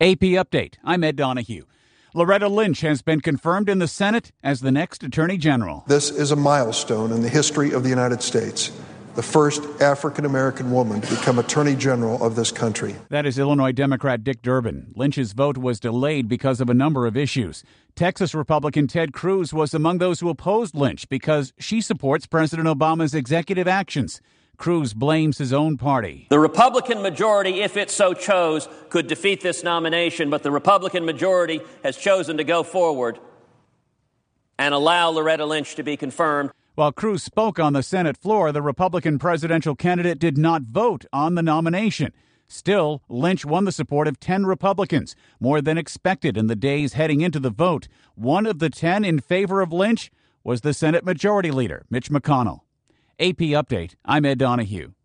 AP Update. I'm Ed Donahue. Loretta Lynch has been confirmed in the Senate as the next Attorney General. This is a milestone in the history of the United States. The first African-American woman to become Attorney General of this country. That is Illinois Democrat Dick Durbin. Lynch's vote was delayed because of a number of issues. Texas Republican Ted Cruz was among those who opposed Lynch because she supports President Obama's executive actions. Cruz blames his own party. The Republican majority, if it so chose, could defeat this nomination, but the Republican majority has chosen to go forward and allow Loretta Lynch to be confirmed. While Cruz spoke on the Senate floor, the Republican presidential candidate did not vote on the nomination. Still, Lynch won the support of 10 Republicans, more than expected in the days heading into the vote. One of the 10 in favor of Lynch was the Senate Majority Leader, Mitch McConnell. AP Update, I'm Ed Donahue.